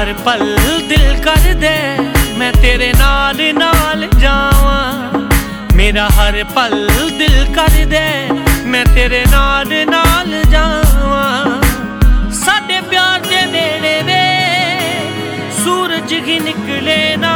हर पल दिल कर दे मैं तेरे नाल नाल जावां। मेरा हर पल दिल कर दे मैं तेरे नाल नाल जावां। साडे प्यार दे नेड़े वे सूरज ही निकले ना,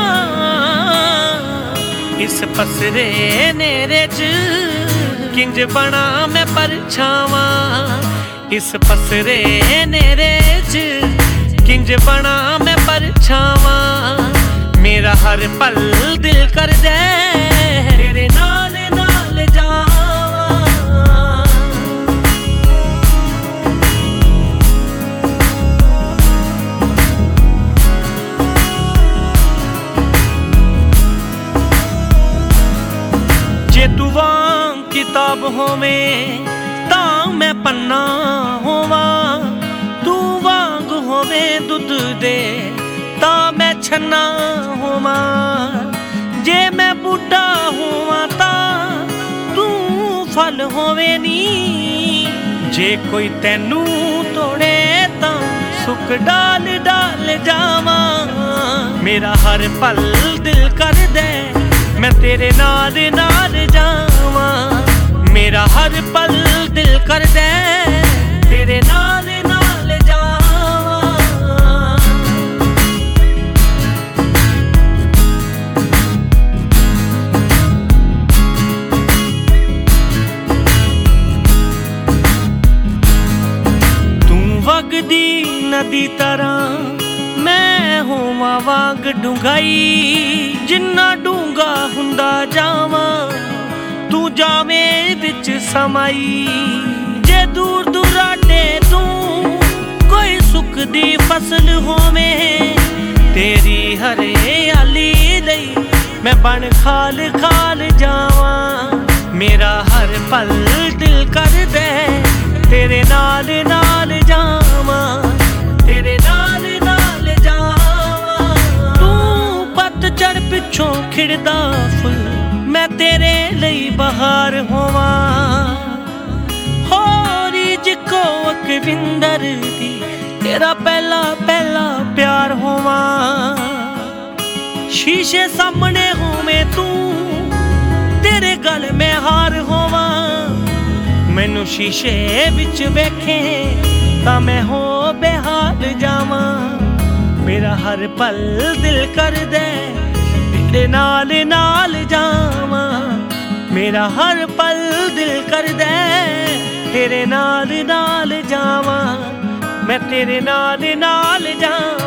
इस पसरे नेरे च किंज बना मैं परछावां। इस पसरे नेरे च किंज बना मैं परछावां। मेरा हर पल दिल कर दे तेरे नाल नाल जावां। जे तू वांग किताब होवें तां मैं पन्ना होवां। तू वांग होवें दुध दे तां मैं छन्ना होवां। जे मैं बूटा होवां तां तू फल होवे नी। जे कोई तैनू तोड़े तां सुख डाल डाल जावां। मेरा हर पल दिल कर दे मैं तेरे नाल नाल जावां। मेरा हर पल दिल कर दे तेरे नाल नाल जावां। तू वगदी नदी तरह मैं होवां वांग डूंघाई। जिन्ना डूंगा हुंदा जावां तू जावें विच समाई। जे दूर दुराडे तू कोई सुख दी फसल होवें तेरी हरियाली लई मैं बन खाल खाल जावां। मेरा हर पल दिल कर दे तेरे नाल नाल जावां। तेरे नाल नाल जावां। तू पतझड़ पिछों खिड़दा फुल मैं तेरे लई बहार होवां। होरी जिको अकविंदर दी तेरा पहला पहला प्यार होवां। शीशे सामने होवें तू तेरे गल में हार होवां। मैनू शीशे विच वेखें तां मैं हो बेहाल जावां। मेरा हर पल दिल कर दे तेरे नाल नाल जावां। मेरा हर पल दिल कर दे तेरे नाल नाल जावां। मैं तेरे नाल नाल जावां।